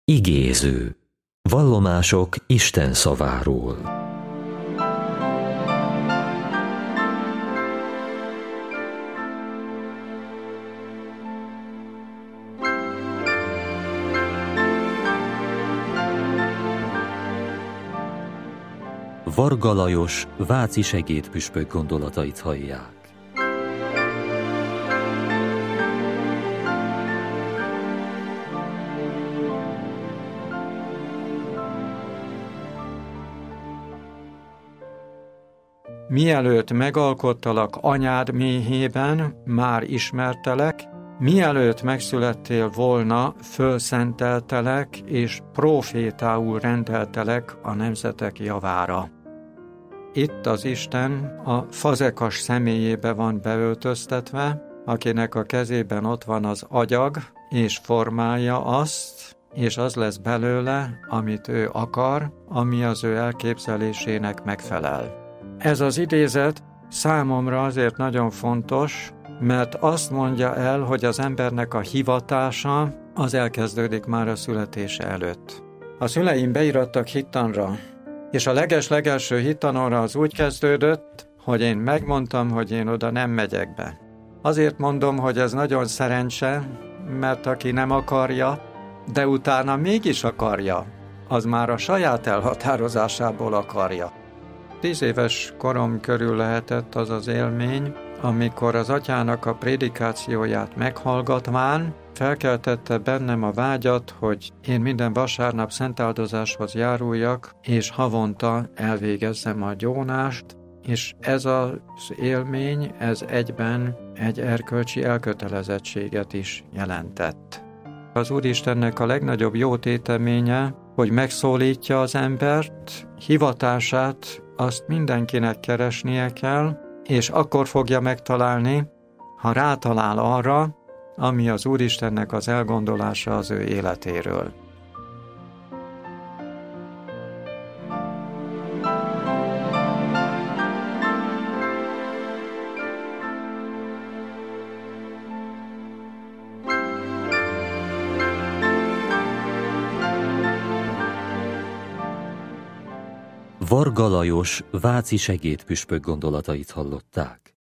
Igéző. Vallomások Isten szaváról. Varga Lajos váci segédpüspök gondolatait hallják. Mielőtt megalkottalak anyád méhében, már ismertelek, mielőtt megszülettél volna, fölszenteltelek, és prófétául rendeltelek a nemzetek javára. Itt az Isten a fazekas személyébe van beöltöztetve, akinek a kezében ott van az agyag, és formálja azt, és az lesz belőle, amit ő akar, ami az ő elképzelésének megfelel. Ez az idézet számomra azért nagyon fontos, mert azt mondja el, hogy az embernek a hivatása az elkezdődik már a születése előtt. A szüleim beirattak hittanra, és a leges-legelső hittanomra az úgy kezdődött, hogy én megmondtam, hogy én oda nem megyek be. Azért mondom, hogy ez nagyon szerencse, mert aki nem akarja, de utána mégis akarja, az már a saját elhatározásából akarja. 10 éves korom körül lehetett az az élmény, amikor az atyának a prédikációját meghallgatván felkeltette bennem a vágyat, hogy én minden vasárnap szentáldozáshoz járuljak, és havonta elvégezzem a gyónást, és ez az élmény, ez egyben egy erkölcsi elkötelezettséget is jelentett. Az Úristennek a legnagyobb jótéteménye, hogy megszólítja az embert, hivatását, azt mindenkinek keresnie kell, és akkor fogja megtalálni, ha rátalál arra, ami az Úristennek az elgondolása az ő életéről. Varga Lajos váci segédpüspök gondolatait hallották.